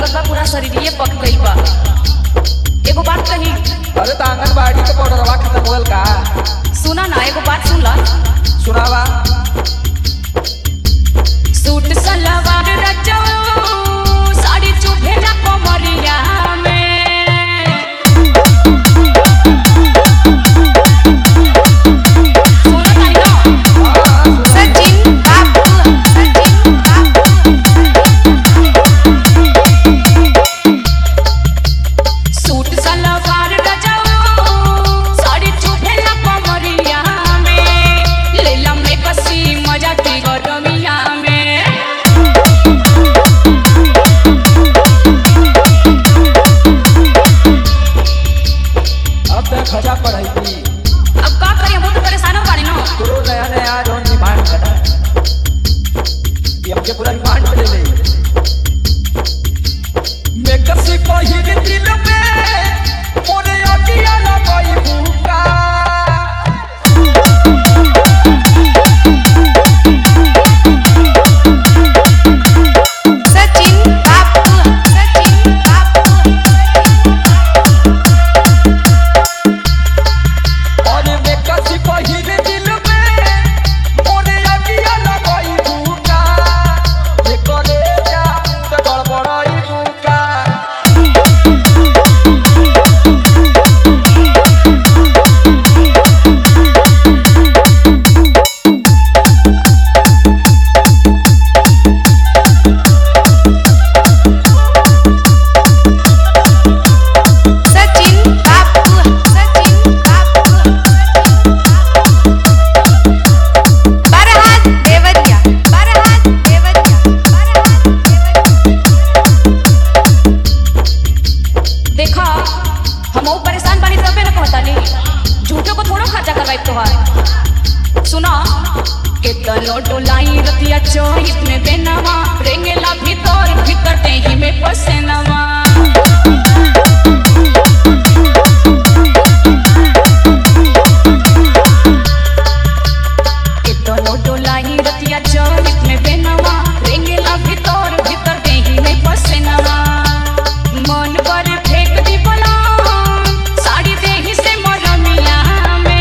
लगत बा पूरा शरीरिये पक गइल बा। एगो बात कही। अरे तो आंगनबाड़ी के पाउडरवा खत्म होल का? सुना ना, एगो बात सुन ला। सुनावा। सूट सलवार रचो साड़ी चुभेला कमरिया में। खजा पढ़ाई थी। अब का करिए, बहुत परेशान हो बानी ना। तो नया नया जोन डिमांड करता है ये हमके पूरा डिमांड पे ले ले। मेकअप से पहिर दिल में मोरे अटिया लगाई भूका। डोलाई रतिया चोहित में बेनवा रेंगेला भीतर भीतर देही में पसेनवा। इतनो डोलाई रतिया चोहित में बेनवा रेंगेला भीतर भीतर देही में पसेनवा। मन पर फेंक दी बोला साड़ी देही से मरमिया में।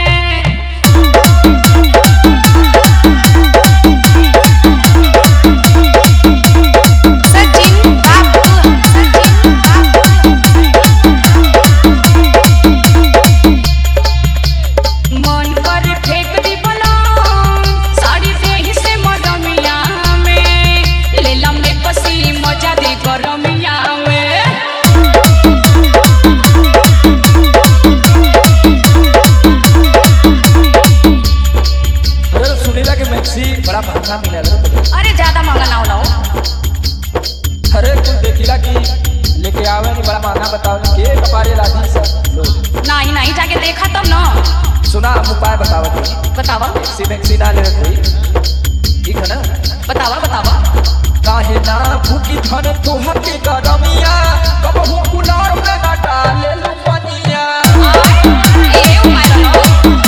बड़ा महंगा मिला। अरे ज्यादा महंगा ना हो। अरे तुम देखिला कि लेके आवे नहीं, बड़ा महंगा बताओ के कपारे लादी सब लोग। नहीं नहीं जाके देखा तब ना। सुना हम उपाय बतावा थे। बतावा। सीधा ले कोई ठीक है ना? बतावा बतावा। काहे ना भूखी धन तोहर के गरमिया कबहू कुलार में ना डाले लो पनिया। ए ओ माय गॉड।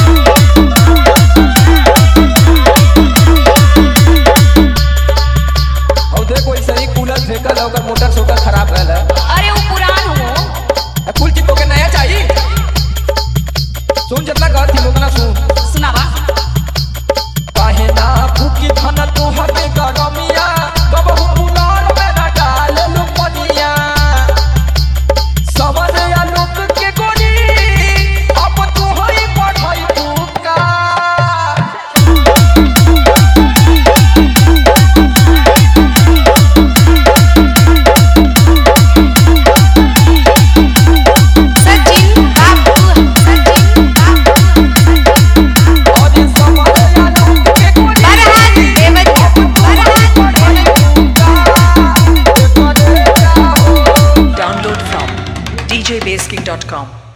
मोटर सोटर खराब है। अरे वो पुरान हो। फुल चिपको के नया चाहिए। सुन जितना कहत थी लोग ना सुन। सुनावा। काहे ना भूखी धन तोहर के गरमिया कबहू कुलार में ना डाले लो पनिया। समझ या लोग के गोरी अब तू होई पढ़ाई भूका। DJBaseKing.com